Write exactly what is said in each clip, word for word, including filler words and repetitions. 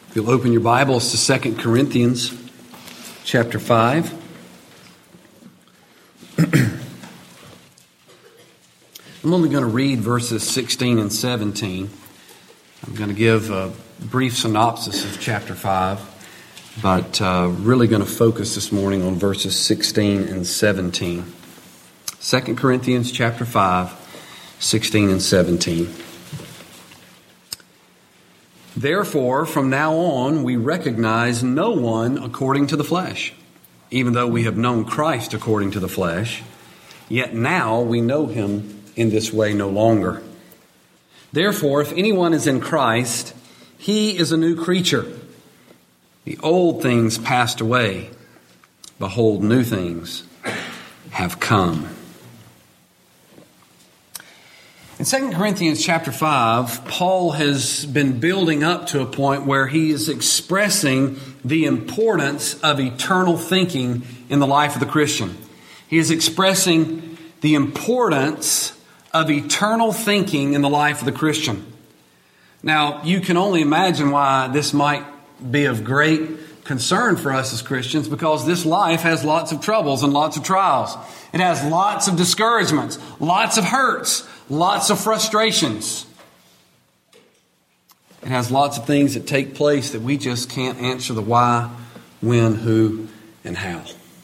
If you'll open your Bibles to Second Corinthians chapter five. I'm only going to read verses sixteen and seventeen. I'm going to give a brief synopsis of chapter five, but uh, really going to focus this morning on verses sixteen and seventeen. Second Corinthians chapter five, sixteen and seventeen. Therefore, from now on, we recognize no one according to the flesh. Even though we have known Christ according to the flesh, yet now we know him in this way no longer. Therefore, if anyone is in Christ, he is a new creature. The old things passed away. Behold, new things have come. In Second Corinthians chapter five, Paul has been building up to a point where he is expressing the importance of eternal thinking in the life of the Christian. He is expressing the importance of eternal thinking in the life of the Christian. Now, you can only imagine why this might be of great concern for us as Christians, because this life has lots of troubles and lots of trials. It has lots of discouragements, lots of hurts, lots of frustrations. It has lots of things that take place that we just can't answer the why, when, who, and how.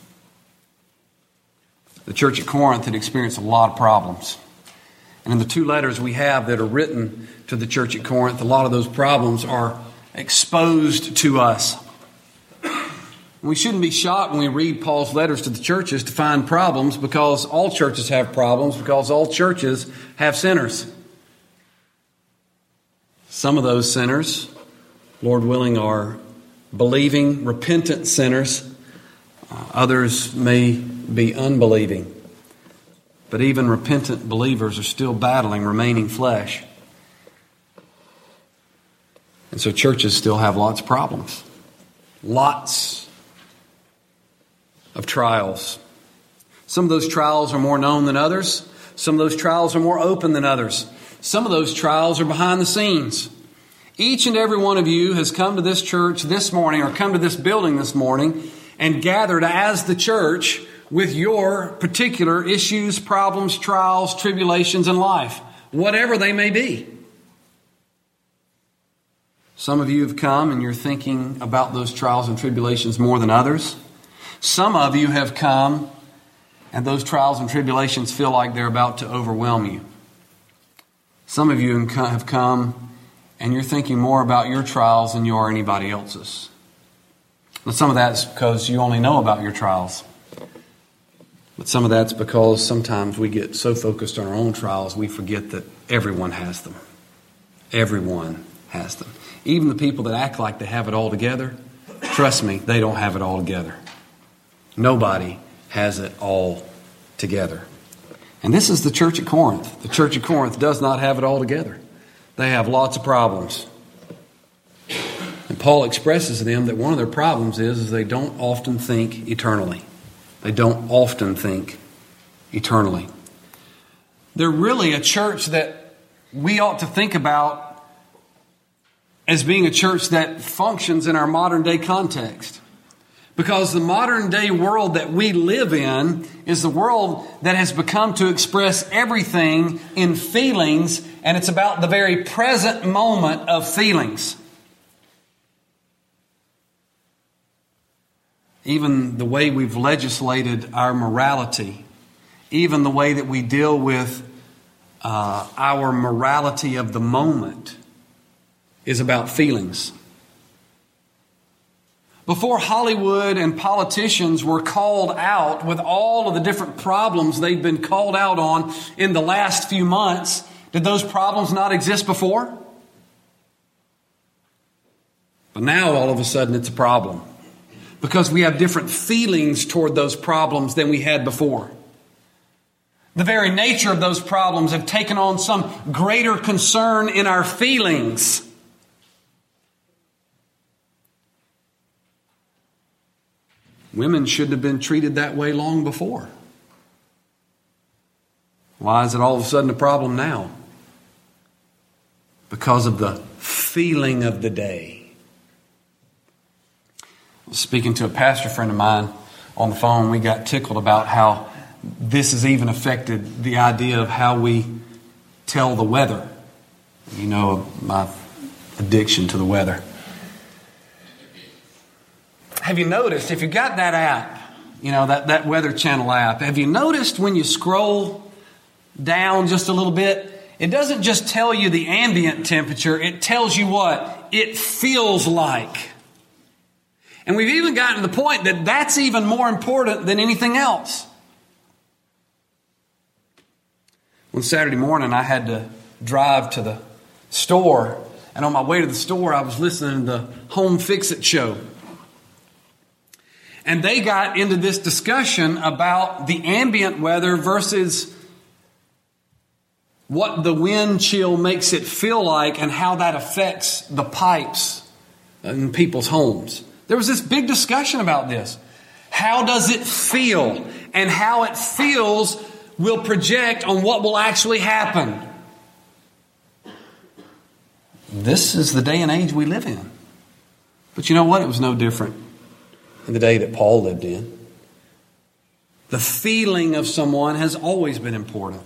The church at Corinth had experienced a lot of problems. And in the two letters we have that are written to the church at Corinth, a lot of those problems are exposed to us. We shouldn't be shocked when we read Paul's letters to the churches to find problems, because all churches have problems, because all churches have sinners. Some of those sinners, Lord willing, are believing, repentant sinners. Uh, others may be unbelieving. But even repentant believers are still battling remaining flesh. And so churches still have lots of problems. Lots of trials. Some of those trials are more known than others. Some of those trials are more open than others. Some of those trials are behind the scenes. Each and every one of you has come to this church this morning, or come to this building this morning, and gathered as the church with your particular issues, problems, trials, tribulations in life, whatever they may be. Some of you have come and you're thinking about those trials and tribulations more than others. Some of you have come and those trials and tribulations feel like they're about to overwhelm you. Some of you have come and you're thinking more about your trials than you are anybody else's. But some of that's because you only know about your trials. But some of that's because sometimes we get so focused on our own trials, we forget that everyone has them. Everyone has them. Even the people that act like they have it all together, trust me, they don't have it all together. Nobody has it all together. And this is the church at Corinth. The church at Corinth does not have it all together. They have lots of problems. And Paul expresses to them that one of their problems is, is they don't often think eternally. They don't often think eternally. They're really a church that we ought to think about as being a church that functions in our modern day context. Because the modern day world that we live in is the world that has become to express everything in feelings, and it's about the very present moment of feelings. Even the way we've legislated our morality, even the way that we deal with uh, our morality of the moment is about feelings. Before Hollywood and politicians were called out with all of the different problems they've been called out on in the last few months, did those problems not exist before? But now all of a sudden it's a problem, because we have different feelings toward those problems than we had before. The very nature of those problems have taken on some greater concern in our feelings. Women should have been treated that way long before. Why is it all of a sudden a problem now? Because of the feeling of the day. speaking to a pastor friend of mine on the phone. We got tickled about how this has even affected the idea of how we tell the weather. You know, my addiction to the weather. Have you noticed, if you got that app, you know, that, that Weather Channel app, have you noticed when you scroll down just a little bit, it doesn't just tell you the ambient temperature, it tells you what it feels like. And we've even gotten to the point that that's even more important than anything else. One Saturday morning, I had to drive to the store, and on my way to the store, I was listening to the Home Fix-It show. And they got into this discussion about the ambient weather versus what the wind chill makes it feel like and how that affects the pipes in people's homes. There was this big discussion about this. How does it feel? And how it feels will project on what will actually happen. This is the day and age we live in. But you know what? It was no different in the day that Paul lived in. The feeling of someone has always been important.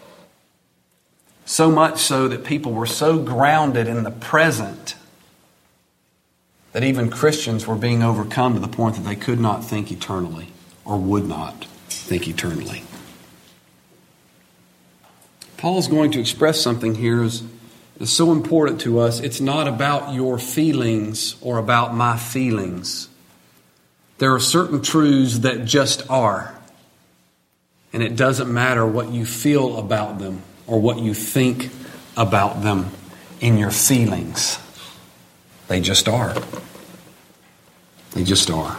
So much so that people were so grounded in the present that even Christians were being overcome to the point that they could not think eternally or would not think eternally. Paul is going to express something here is, is so important to us. It's not about your feelings or about my feelings. There are certain truths that just are. And it doesn't matter what you feel about them or what you think about them in your feelings. They just are. They just are.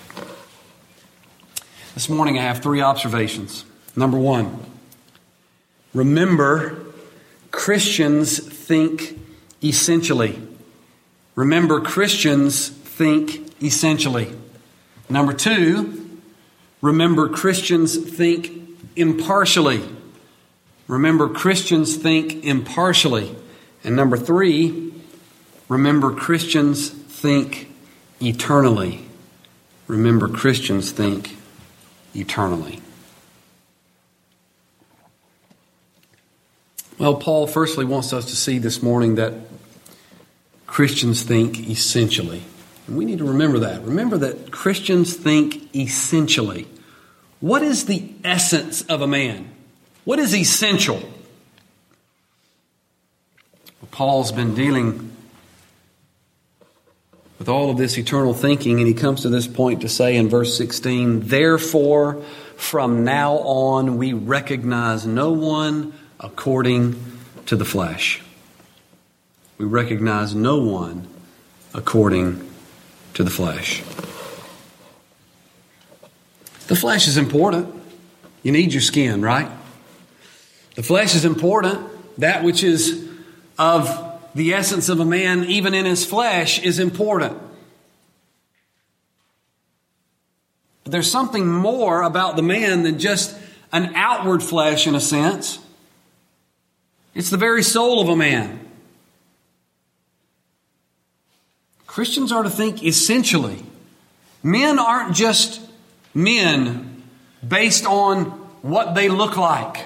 This morning I have three observations. Number one, remember, Christians think essentially. Remember, Christians think essentially. Number two, remember, Christians think impartially. Remember, Christians think impartially. And number three, remember, Christians think eternally. Remember, Christians think eternally. Well, Paul firstly wants us to see this morning that Christians think essentially. And we need to remember that. Remember that Christians think essentially. What is the essence of a man? What is essential? Well, Paul's been dealing with all of this eternal thinking, and he comes to this point to say in verse sixteen, therefore, from now on, we recognize no one according to the flesh. We recognize no one according to the flesh. The flesh is important. You need your skin, right? The flesh is important. That which is of the essence of a man, even in his flesh, is important. But there's something more about the man than just an outward flesh, in a sense. It's the very soul of a man. Christians are to think essentially. Men aren't just men based on what they look like.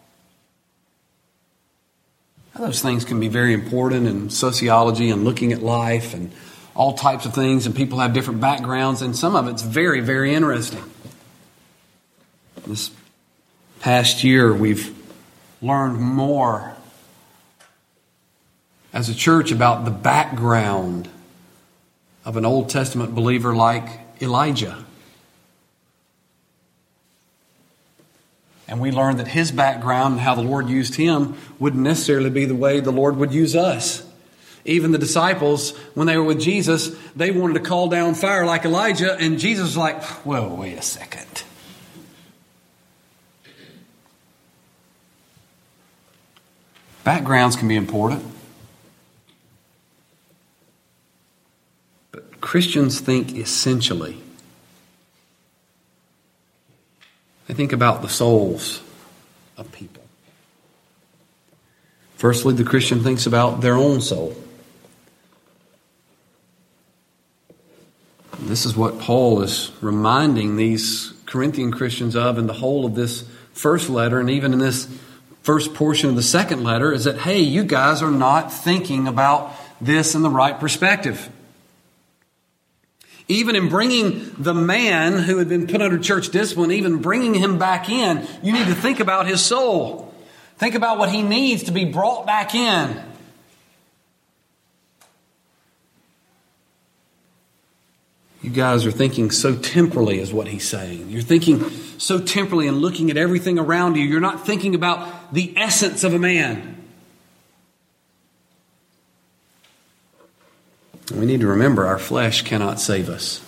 Now, those things can be very important in sociology and looking at life and all types of things, and people have different backgrounds, and some of it's very, very interesting. This past year, we've learned more as a church about the background of an Old Testament believer like Elijah. And we learned that his background and how the Lord used him wouldn't necessarily be the way the Lord would use us. Even the disciples, when they were with Jesus, they wanted to call down fire like Elijah, and Jesus was like, whoa, wait a second. Backgrounds can be important. But Christians think essentially. They think about the souls of people. Firstly, the Christian thinks about their own soul. This is what Paul is reminding these Corinthian Christians of in the whole of this first letter, and even in this first portion of the second letter, is that, hey, you guys are not thinking about this in the right perspective. Even in bringing the man who had been put under church discipline, even bringing him back in, you need to think about his soul. Think about what he needs to be brought back in. You guys are thinking so temporally, is what he's saying. You're thinking so temporally and looking at everything around you. You're not thinking about the essence of a man. We need to remember our flesh cannot save us.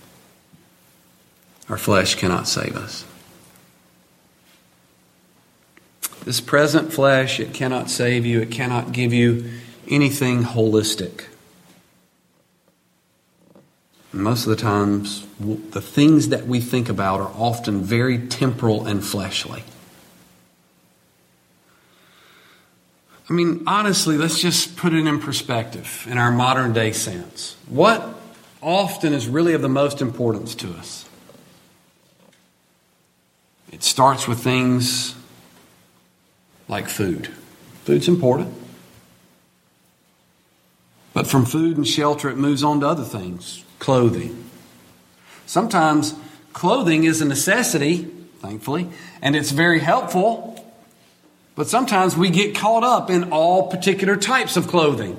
Our flesh cannot save us. This present flesh, it cannot save you. It cannot give you anything holistic. Most of the times, the things that we think about are often very temporal and fleshly. I mean, honestly, let's just put it in perspective in our modern day sense. What often is really of the most importance to us? It starts with things like food. Food's important. But from food and shelter, it moves on to other things. Clothing. Sometimes clothing is a necessity, thankfully, and it's very helpful. But sometimes we get caught up in all particular types of clothing.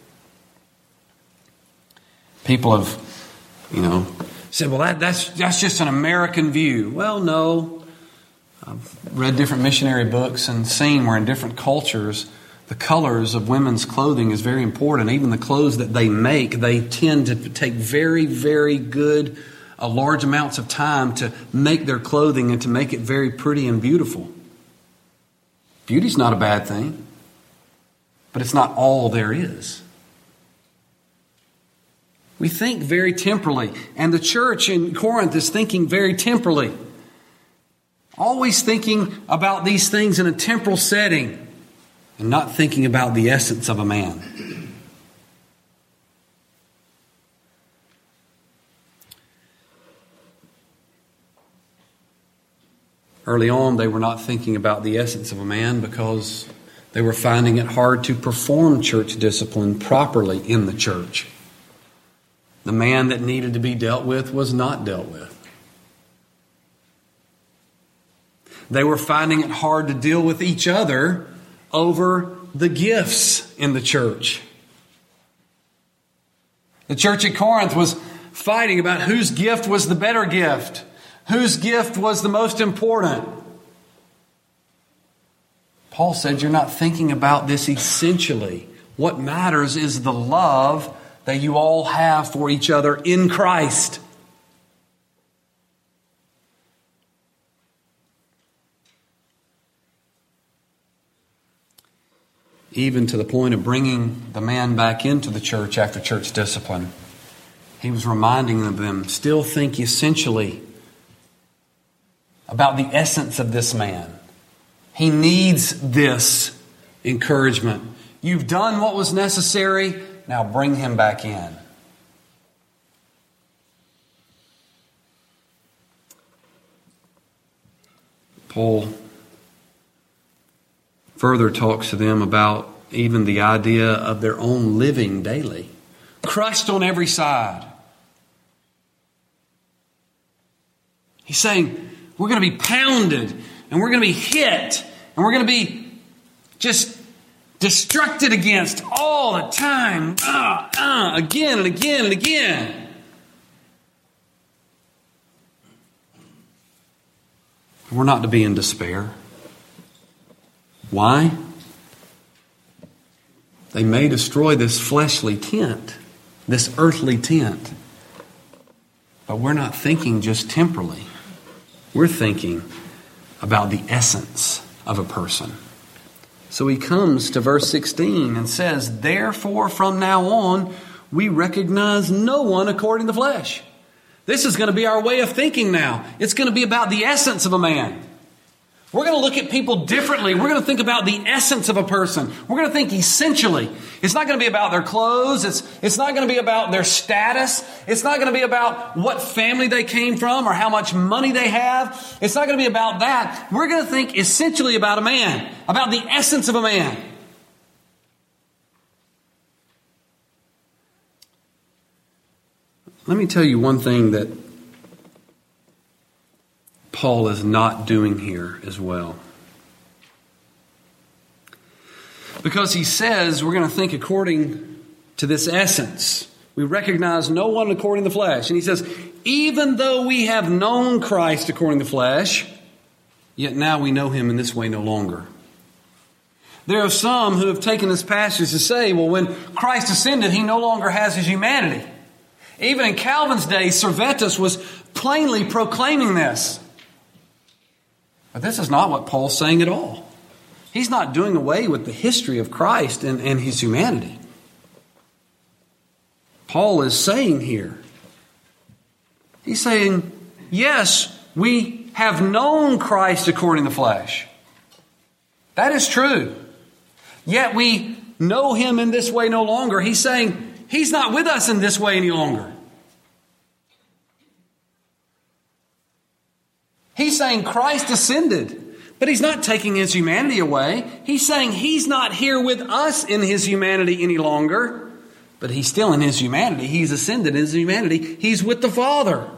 People have, you know, said, well, that, that's, that's just an American view. Well, no. I've read different missionary books and seen where in different cultures, the colors of women's clothing is very important. Even the clothes that they make, they tend to take very, very good, uh, large amounts of time to make their clothing and to make it very pretty and beautiful. Beauty's not a bad thing, but it's not all there is. We think very temporally, and the church in Corinth is thinking very temporally. Always thinking about these things in a temporal setting and not thinking about the essence of a man. Early on, they were not thinking about the essence of a man because they were finding it hard to perform church discipline properly in the church. The man that needed to be dealt with was not dealt with. They were finding it hard to deal with each other over the gifts in the church. The church at Corinth was fighting about whose gift was the better gift. Whose gift was the most important? Paul said you're not thinking about this essentially. What matters is the love that you all have for each other in Christ. Even to the point of bringing the man back into the church after church discipline, he was reminding them, still think essentially about the essence of this man. He needs this encouragement. You've done what was necessary, now bring him back in. Paul further talks to them about even the idea of their own living daily, crushed on every side. He's saying, we're going to be pounded, and we're going to be hit, and we're going to be just destructed against all the time, uh, uh, again and again and again. We're not to be in despair. Why? They may destroy this fleshly tent, this earthly tent. But we're not thinking just temporally. We're thinking about the essence of a person. So he comes to verse sixteen and says, therefore from now on, we recognize no one according to the flesh. This is going to be our way of thinking now. It's going to be about the essence of a man. We're going to look at people differently. We're going to think about the essence of a person. We're going to think essentially. It's not going to be about their clothes. It's, it's not going to be about their status. It's not going to be about what family they came from or how much money they have. It's not going to be about that. We're going to think essentially about a man, about the essence of a man. Let me tell you one thing that Paul is not doing here as well. Because he says we're going to think according to this essence. We recognize no one according to the flesh. And he says, even though we have known Christ according to the flesh, yet now we know him in this way no longer. There are some who have taken this passage to say, well, when Christ ascended, he no longer has his humanity. Even in Calvin's day, Servetus was plainly proclaiming this. But this is not what Paul's saying at all. He's not doing away with the history of Christ and, and his humanity. Paul is saying here, he's saying, yes, we have known Christ according to the flesh. That is true. Yet we know him in this way no longer. He's saying he's not with us in this way any longer. He's saying Christ ascended, but he's not taking his humanity away. He's saying he's not here with us in his humanity any longer, but he's still in his humanity. He's ascended in his humanity. He's with the Father.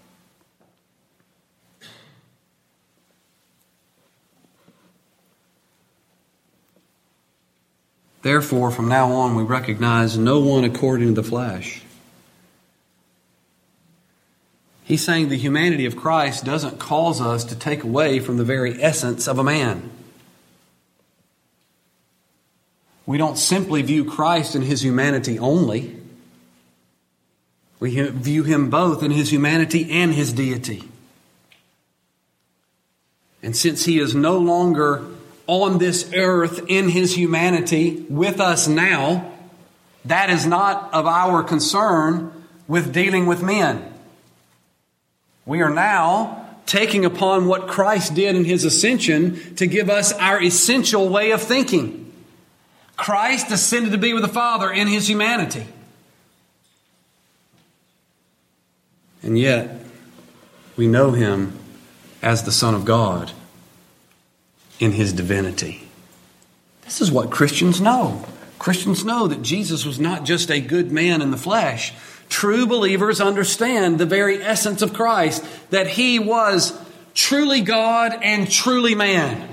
Therefore, from now on, we recognize no one according to the flesh. He's saying the humanity of Christ doesn't cause us to take away from the very essence of a man. We don't simply view Christ in his humanity only. We view him both in his humanity and his deity. And since he is no longer on this earth in his humanity with us now, that is not of our concern with dealing with men. We are now taking upon what Christ did in his ascension to give us our essential way of thinking. Christ ascended to be with the Father in his humanity. And yet, we know him as the Son of God in his divinity. This is what Christians know. Christians know that Jesus was not just a good man in the flesh. True believers understand the very essence of Christ, that he was truly God and truly man.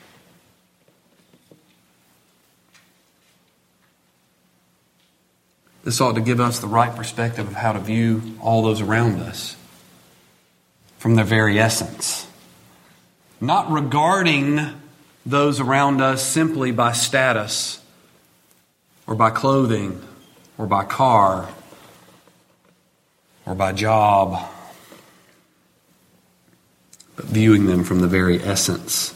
This ought to give us the right perspective of how to view all those around us from their very essence. Not regarding those around us simply by status or by clothing or by car or by job, but viewing them from the very essence.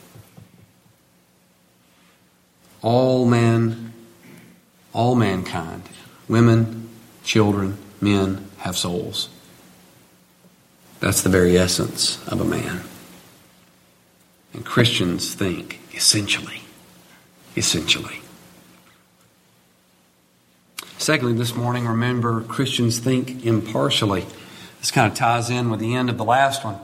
All men, all mankind, women, children, men have souls. That's the very essence of a man. And Christians think essentially, essentially. Secondly, this morning, remember, Christians think impartially. This kind of ties in with the end of the last one.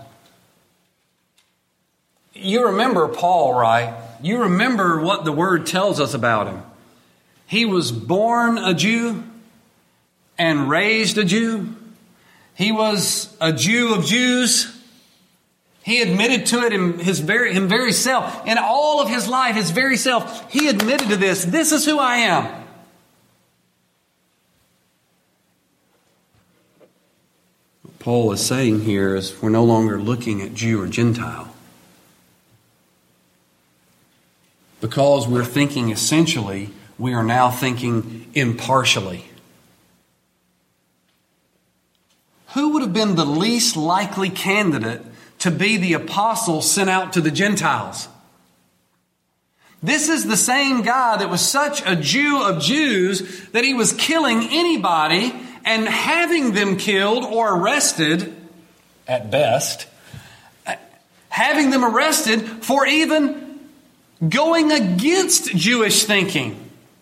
You remember Paul, right? You remember what the Word tells us about him. He was born a Jew and raised a Jew. He was a Jew of Jews. He admitted to it in his very, his very self. In all of his life, his very self, he admitted to this. This is who I am. What Paul is saying here is we're no longer looking at Jew or Gentile. Because we're thinking essentially, we are now thinking impartially. Who would have been the least likely candidate to be the apostle sent out to the Gentiles? This is the same guy that was such a Jew of Jews that he was killing anybody and having them killed or arrested, at best, having them arrested for even going against Jewish thinking.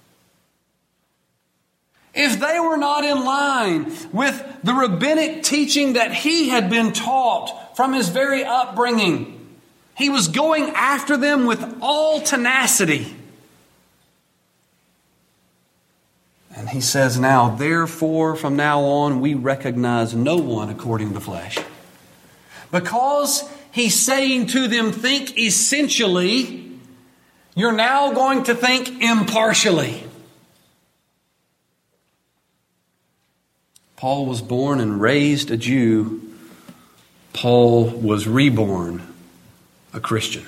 If they were not in line with the rabbinic teaching that he had been taught from his very upbringing, he was going after them with all tenacity. And he says now, therefore, from now on, we recognize no one according to the flesh. Because he's saying to them, think essentially, you're now going to think impartially. Paul was born and raised a Jew. Paul was reborn a Christian.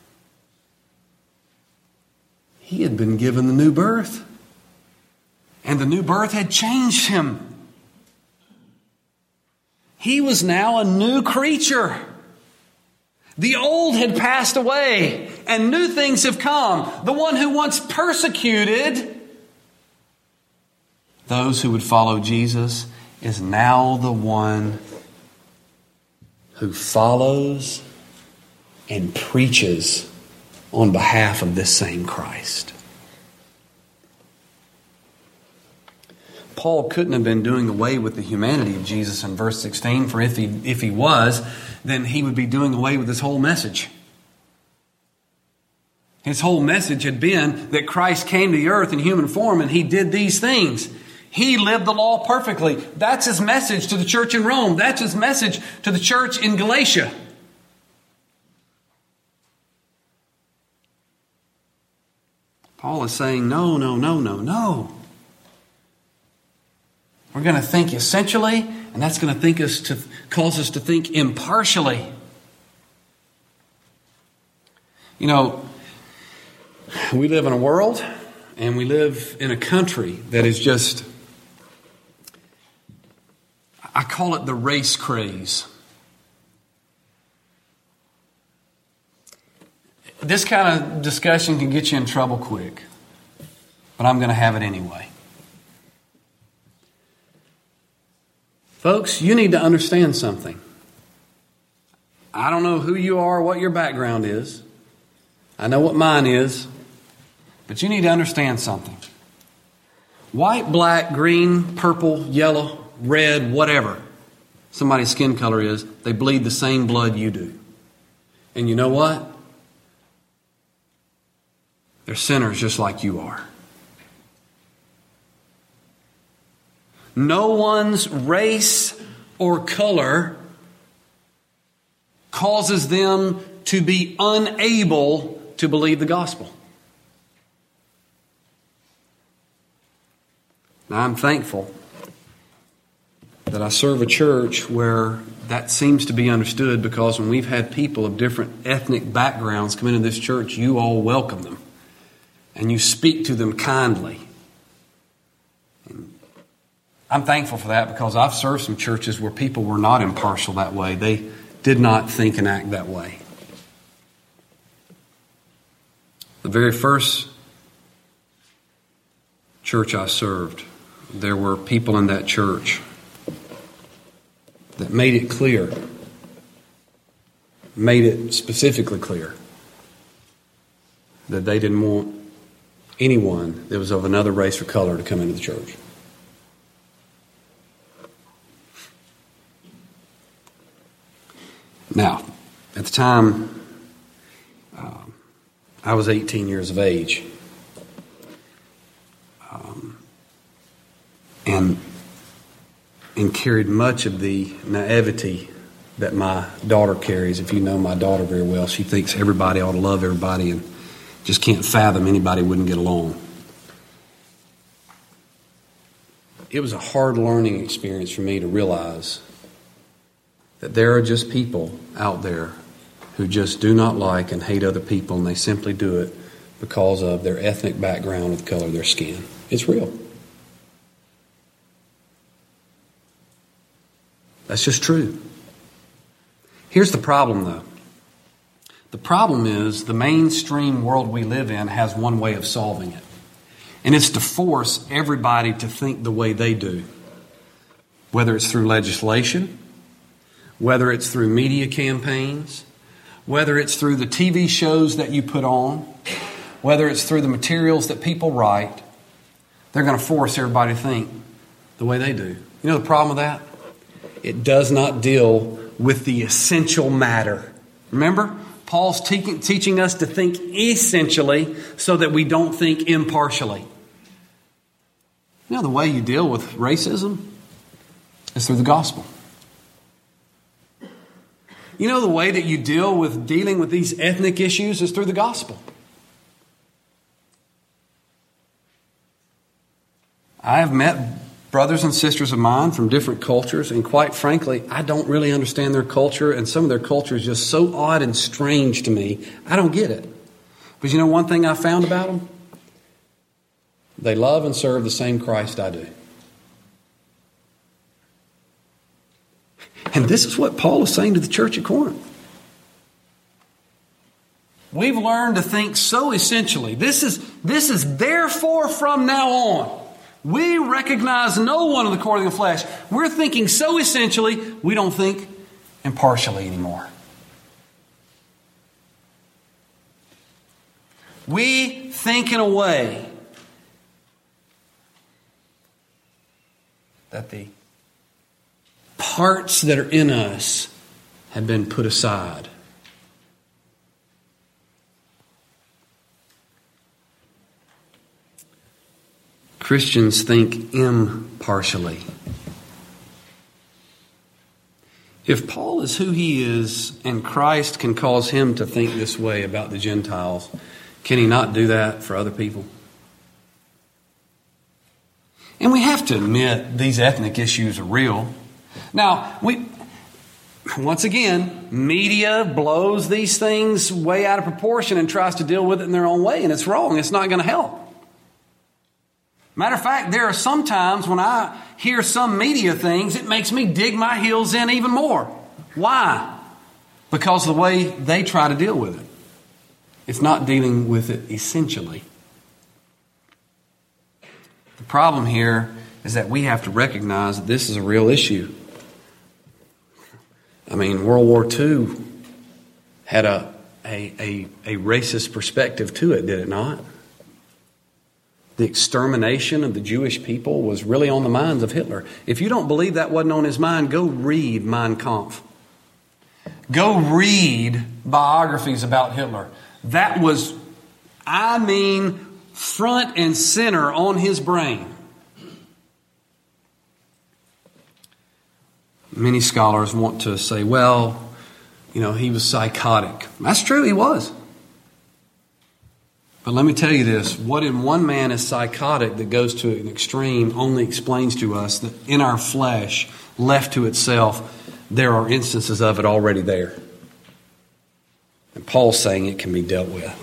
He had been given the new birth. And the new birth had changed him. He was now a new creature. The old had passed away and new things have come. The one who once persecuted those who would follow Jesus is now the one who follows and preaches on behalf of this same Christ. Paul couldn't have been doing away with the humanity of Jesus in verse sixteen, for if he, if he was, then he would be doing away with his whole message. His whole message had been that Christ came to the earth in human form and he did these things. He lived the law perfectly. That's his message to the church in Rome. That's his message to the church in Galatia. Paul is saying, no, no, no, no, no. We're going to think essentially, and that's going to think us to cause us to think impartially. You know, we live in a world and we live in a country that is just, I call it the race craze. This kind of discussion can get you in trouble quick, but I'm going to have it anyway. Folks, you need to understand something. I don't know who you are, what your background is. I know what mine is. But you need to understand something. White, black, green, purple, yellow, red, whatever somebody's skin color is, they bleed the same blood you do. And you know what? They're sinners just like you are. No one's race or color causes them to be unable to believe the gospel. Now, I'm thankful that I serve a church where that seems to be understood, because when we've had people of different ethnic backgrounds come into this church, you all welcome them and you speak to them kindly. I'm thankful for that, because I've served some churches where people were not impartial that way. They did not think and act that way. The very first church I served, there were people in that church that made it clear, made it specifically clear, that they didn't want anyone that was of another race or color to come into the church. Now, at the time, um, I was eighteen years of age. Um, and, and carried much of the naivety that my daughter carries. If you know my daughter very well, she thinks everybody ought to love everybody and just can't fathom anybody wouldn't get along. It was a hard learning experience for me to realize that there are just people out there who just do not like and hate other people, and they simply do it because of their ethnic background or the color of their skin. It's real. That's just true. Here's the problem, though. The problem is the mainstream world we live in has one way of solving it, and it's to force everybody to think the way they do, whether it's through legislation, whether it's through media campaigns, whether it's through the T V shows that you put on, whether it's through the materials that people write, they're going to force everybody to think the way they do. You know the problem with that? It does not deal with the essential matter. Remember, Paul's te- teaching us to think essentially so that we don't think impartially. You know the way you deal with racism is through the gospel. You know the way that you deal with dealing with these ethnic issues is through the gospel. I have met brothers and sisters of mine from different cultures, and quite frankly, I don't really understand their culture, and some of their culture is just so odd and strange to me. I don't get it. But you know one thing I found about them? They love and serve the same Christ I do. And this is what Paul is saying to the church at Corinth. We've learned to think so essentially. This is, this is therefore from now on. We recognize no one according to the flesh. We're thinking so essentially, we don't think impartially anymore. We think in a way that the parts that are in us have been put aside. Christians think impartially. If Paul is who he is and Christ can cause him to think this way about the Gentiles, can he not do that for other people? And we have to admit these ethnic issues are real. Now, we once again, media blows these things way out of proportion and tries to deal with it in their own way, and it's wrong. It's not going to help. Matter of fact, there are some times when I hear some media things, it makes me dig my heels in even more. Why? Because of the way they try to deal with it. It's not dealing with it essentially. The problem here is that we have to recognize that this is a real issue. I mean, World War Two had a, a, a, a racist perspective to it, did it not? The extermination of the Jewish people was really on the minds of Hitler. If you don't believe that wasn't on his mind, go read Mein Kampf. Go read biographies about Hitler. That was, I mean, front and center on his brain. Many scholars want to say, well, you know, he was psychotic. That's true, he was. But let me tell you this, what in one man is psychotic that goes to an extreme only explains to us that in our flesh, left to itself, there are instances of it already there. And Paul's saying it can be dealt with.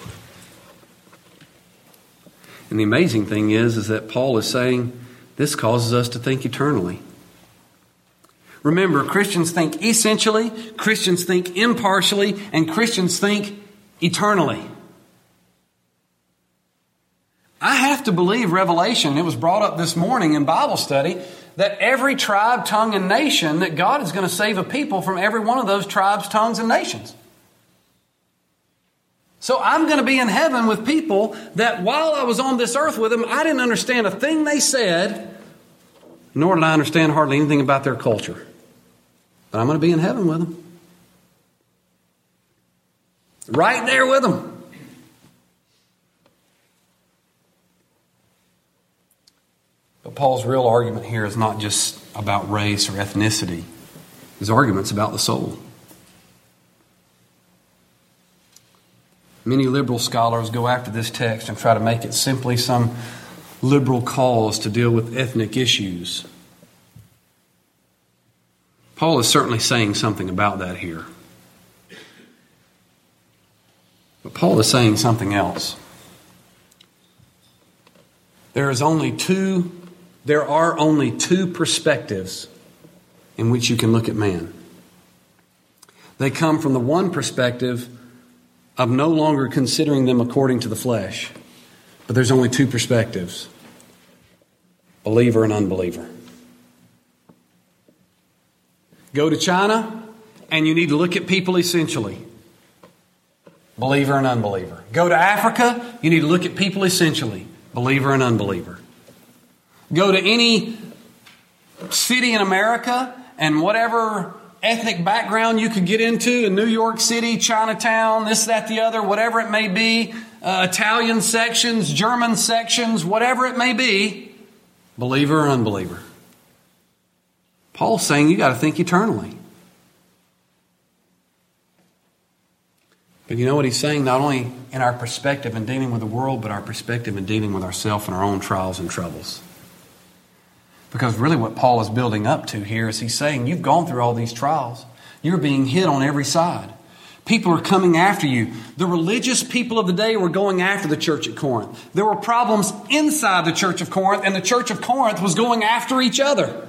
And the amazing thing is, is that Paul is saying this causes us to think eternally. Remember, Christians think essentially, Christians think impartially, and Christians think eternally. I have to believe Revelation, it was brought up this morning in Bible study, that every tribe, tongue, and nation, that God is going to save a people from every one of those tribes, tongues, and nations. So I'm going to be in heaven with people that while I was on this earth with them, I didn't understand a thing they said, nor did I understand hardly anything about their culture. But I'm going to be in heaven with them. Right there with them. But Paul's real argument here is not just about race or ethnicity. His argument's about the soul. Many liberal scholars go after this text and try to make it simply some liberal cause to deal with ethnic issues. Paul is certainly saying something about that here. But Paul is saying something else. There is only two There are only two perspectives in which you can look at man. They come from the one perspective of no longer considering them according to the flesh. But there's only two perspectives. Believer and unbeliever. Go to China and you need to look at people essentially. believer and unbeliever. Go to Africa, you need to look at people essentially, believer and unbeliever. Go to any city in America and whatever ethnic background you could get into in New York City, Chinatown, this, that, the other, whatever it may be, uh, Italian sections, German sections, whatever it may be, believer or unbeliever. Paul's saying you got to think eternally. But you know what he's saying? Not only in our perspective in dealing with the world, but our perspective in dealing with ourselves and our own trials and troubles. Because really what Paul is building up to here is he's saying you've gone through all these trials. You're being hit on every side. People are coming after you. The religious people of the day were going after the church at Corinth. There were problems inside the church of Corinth, and the church of Corinth was going after each other.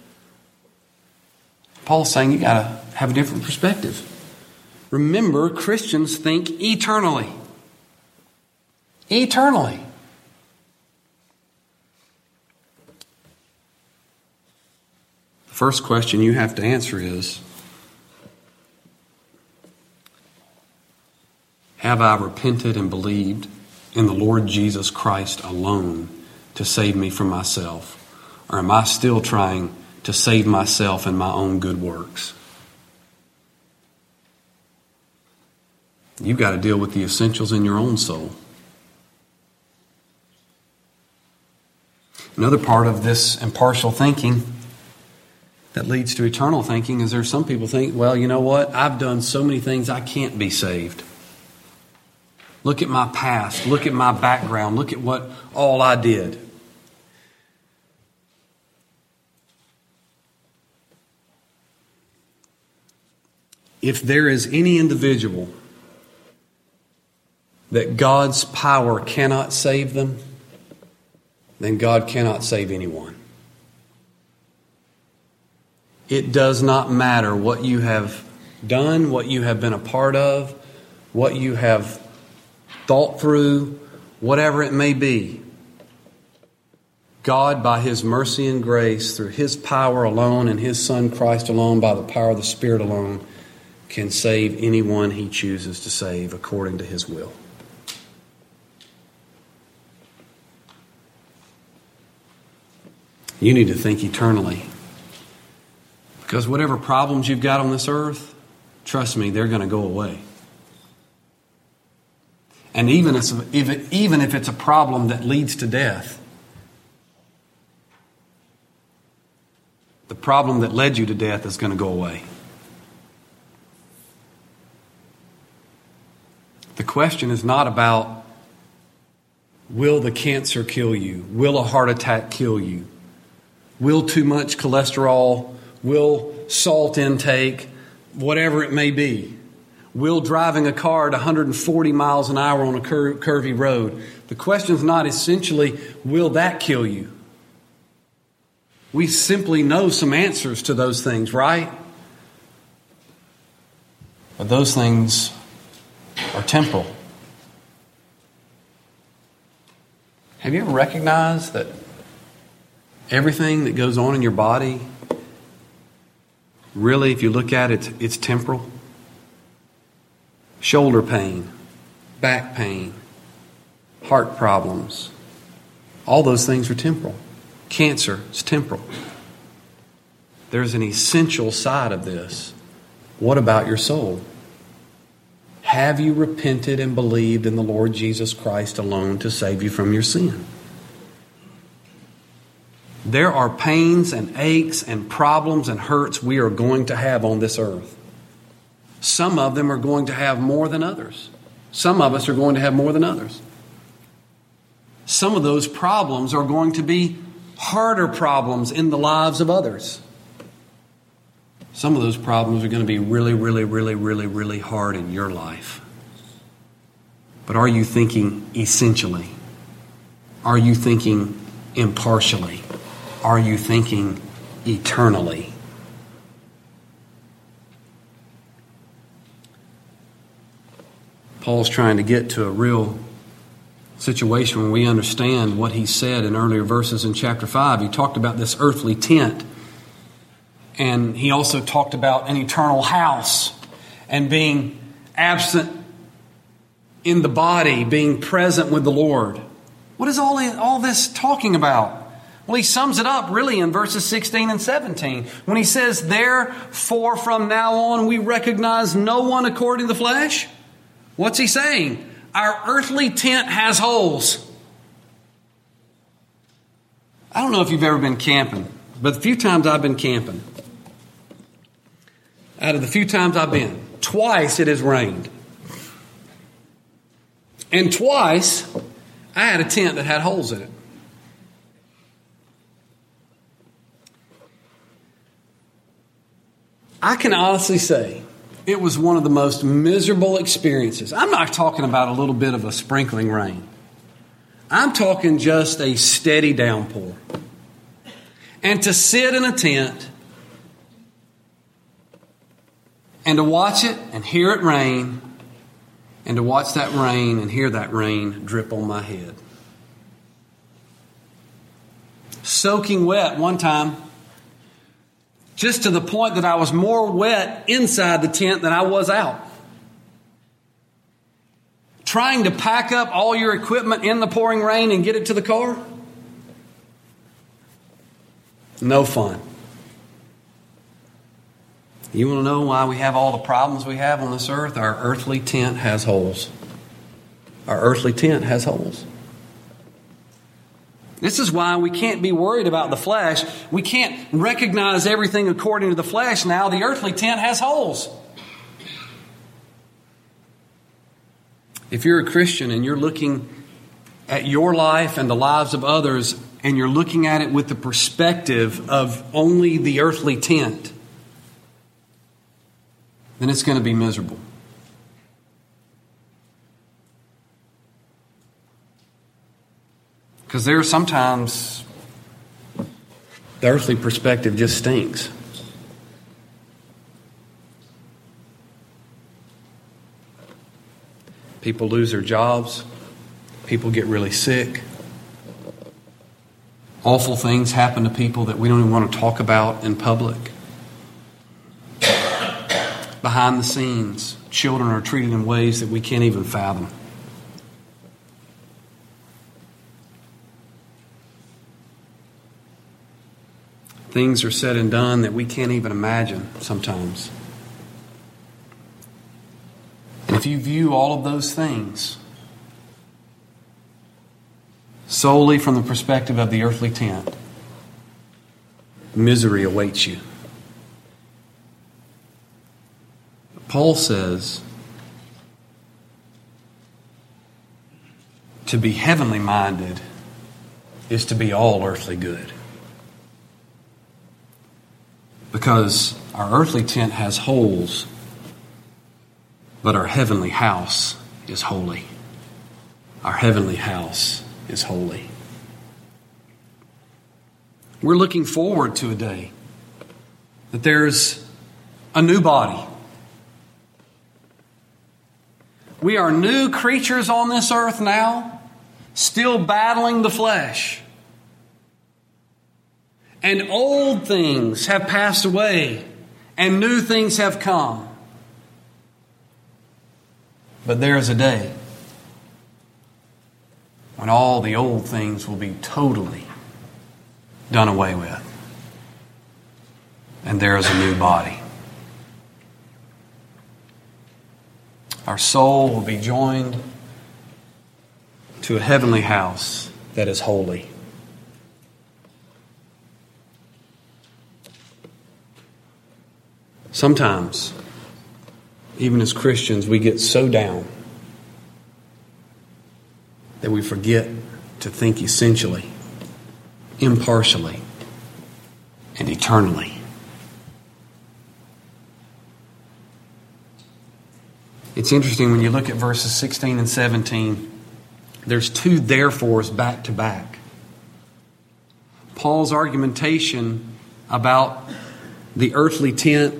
Paul's saying you got to have a different perspective. Remember, Christians think eternally. Eternally. The first question you have to answer is, have I repented and believed in the Lord Jesus Christ alone to save me from myself? Or am I still trying to save myself in my own good works? You've got to deal with the essentials in your own soul. Another part of this impartial thinking that leads to eternal thinking is there some people think, well, you know what? I've done so many things I can't be saved. Look at my past. Look at my background. Look at what all I did. If there is any individual that God's power cannot save them, then God cannot save anyone. It does not matter what you have done, what you have been a part of, what you have thought through, whatever it may be. God, by His mercy and grace, through His power alone and His Son Christ alone, by the power of the Spirit alone, can save anyone He chooses to save according to His will. You need to think eternally. Because whatever problems you've got on this earth, trust me, they're going to go away. And even if, even if it's a problem that leads to death, the problem that led you to death is going to go away. The question is not about, will the cancer kill you? Will a heart attack kill you? Will too much cholesterol? Will salt intake? Whatever it may be. Will driving a car at one hundred forty miles an hour on a cur- curvy road? The question is not essentially, will that kill you? We simply know some answers to those things, right? But those things are temporal. Have you ever recognized that everything that goes on in your body, really, if you look at it, it's, it's temporal? Shoulder pain, back pain, heart problems, all those things are temporal. Cancer is temporal. There's an essential side of this. What about your soul? Have you repented and believed in the Lord Jesus Christ alone to save you from your sin? There are pains and aches and problems and hurts we are going to have on this earth. Some of them are going to have more than others. Some of us are going to have more than others. Some of those problems are going to be harder problems in the lives of others. Some of those problems are going to be really, really, really, really, really hard in your life. But are you thinking essentially? Are you thinking impartially? Are you thinking eternally? Paul's trying to get to a real situation where we understand what he said in earlier verses in chapter five. He talked about this earthly tent. And he also talked about an eternal house and being absent in the body, being present with the Lord. What is all, all this talking about? Well, he sums it up really in verses sixteen and seventeen when he says, therefore from now on we recognize no one according to the flesh. What's he saying? Our earthly tent has holes. I don't know if you've ever been camping, but the few times I've been camping, out of the few times I've been, twice it has rained. And twice I had a tent that had holes in it. I can honestly say it was one of the most miserable experiences. I'm not talking about a little bit of a sprinkling rain. I'm talking just a steady downpour. And to sit in a tent and to watch it and hear it rain, and to watch that rain and hear that rain drip on my head. Soaking wet one time, just to the point that I was more wet inside the tent than I was out. Trying to pack up all your equipment in the pouring rain and get it to the car. No fun. You want to know why we have all the problems we have on this earth? Our earthly tent has holes. Our earthly tent has holes. This is why we can't be worried about the flesh. We can't recognize everything according to the flesh now. The earthly tent has holes. If you're a Christian and you're looking at your life and the lives of others, and you're looking at it with the perspective of only the earthly tent, then it's going to be miserable. Because there are sometimes the earthly perspective just stinks. People lose their jobs. People get really sick. Awful things happen to people that we don't even want to talk about in public. Behind the scenes, children are treated in ways that we can't even fathom. Things are said and done that we can't even imagine sometimes. And if you view all of those things solely from the perspective of the earthly tent, misery awaits you. Paul says to be heavenly minded is to be all earthly good. Because our earthly tent has holes, but our heavenly house is holy. Our heavenly house is holy. We're looking forward to a day that there's a new body. We are new creatures on this earth now, still battling the flesh. And old things have passed away, and new things have come. But there is a day when all the old things will be totally done away with. And there is a new body. Our soul will be joined to a heavenly house that is holy. Sometimes, even as Christians, we get so down that we forget to think essentially, impartially, and eternally. It's interesting when you look at verses sixteen and seventeen, there's two therefores back to back. Paul's argumentation about the earthly tent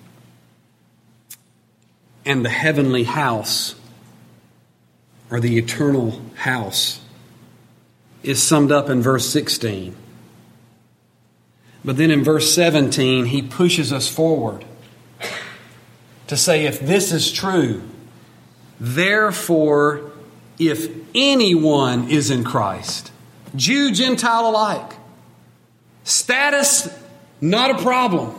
and the heavenly house, or the eternal house, is summed up in verse sixteen. But then in verse seventeen, he pushes us forward to say, if this is true, Therefore, if anyone is in Christ, Jew, Gentile alike, status, not a problem.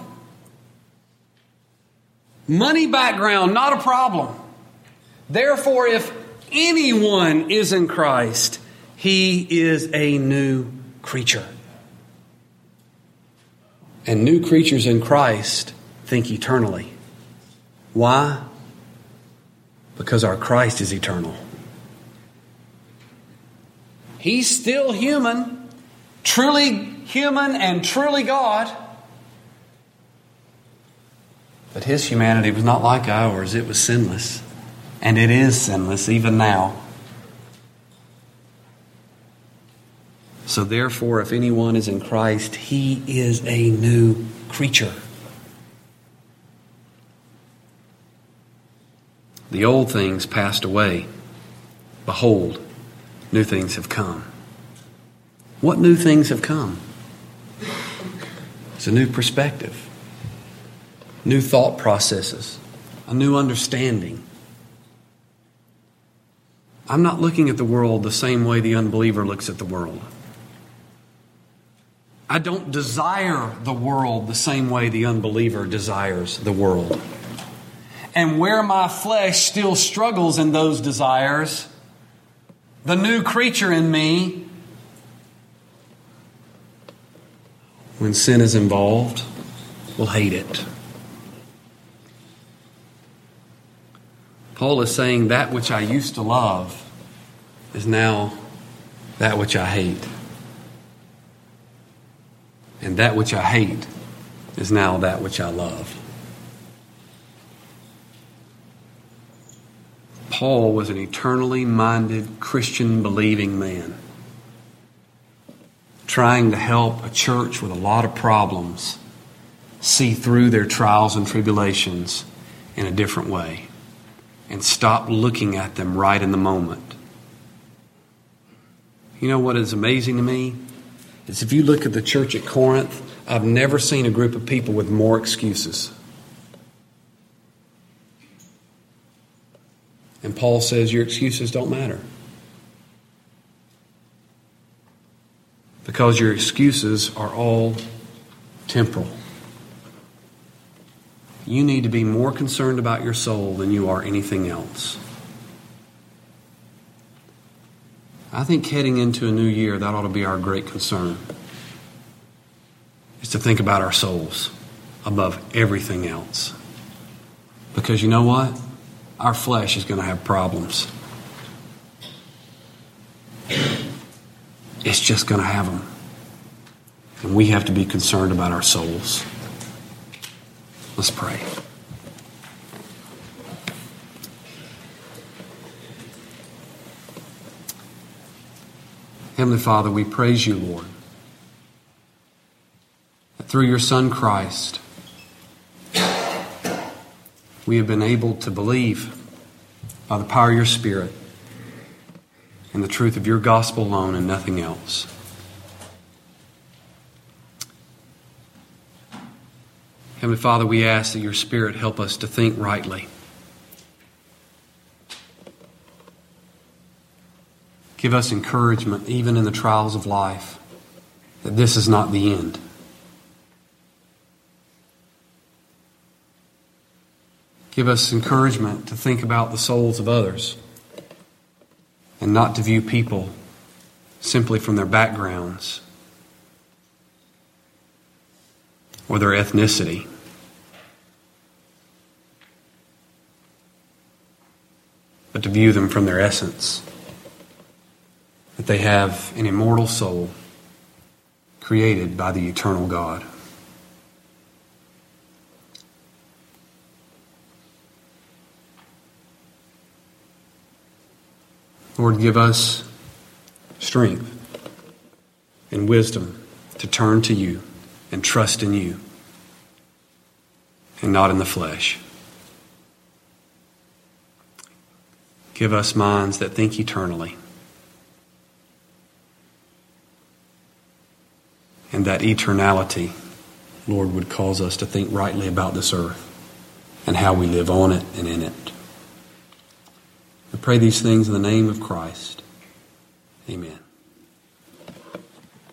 Money background, not a problem. Therefore, if anyone is in Christ, he is a new creature. And new creatures in Christ think eternally. Why? Because our Christ is eternal. He's still human, truly human and truly God. But his humanity was not like ours. It was sinless. And it is sinless even now. So therefore, if anyone is in Christ, he is a new creature. The old things passed away. Behold, new things have come. What new things have come? It's a new perspective, new thought processes, a new understanding. I'm not looking at the world the same way the unbeliever looks at the world. I don't desire the world the same way the unbeliever desires the world. And where my flesh still struggles in those desires, the new creature in me, when sin is involved, will hate it. Paul is saying that which I used to love is now that which I hate. And that which I hate is now that which I love. Paul was an eternally minded, Christian believing man, trying to help a church with a lot of problems see through their trials and tribulations in a different way and stop looking at them right in the moment. You know what is amazing to me? Is if you look at the church at Corinth, I've never seen a group of people with more excuses. And Paul says your excuses don't matter. Because your excuses are all temporal. You need to be more concerned about your soul than you are anything else. I think heading into a new year, that ought to be our great concern. Is to think about our souls above everything else. Because you know what? Our flesh is going to have problems. It's just going to have them. And we have to be concerned about our souls. Let's pray. Heavenly Father, we praise you, Lord, that through your Son Christ, we have been able to believe by the power of your Spirit in the truth of your gospel alone and nothing else. Heavenly Father, we ask that your Spirit help us to think rightly. Give us encouragement, even in the trials of life, that this is not the end. Give us encouragement to think about the souls of others and not to view people simply from their backgrounds or their ethnicity. But to view them from their essence. That they have an immortal soul created by the eternal God. Lord, give us strength and wisdom to turn to you and trust in you and not in the flesh. Give us minds that think eternally. And that eternality, Lord, would cause us to think rightly about this earth and how we live on it and in it. I pray these things in the name of Christ. Amen.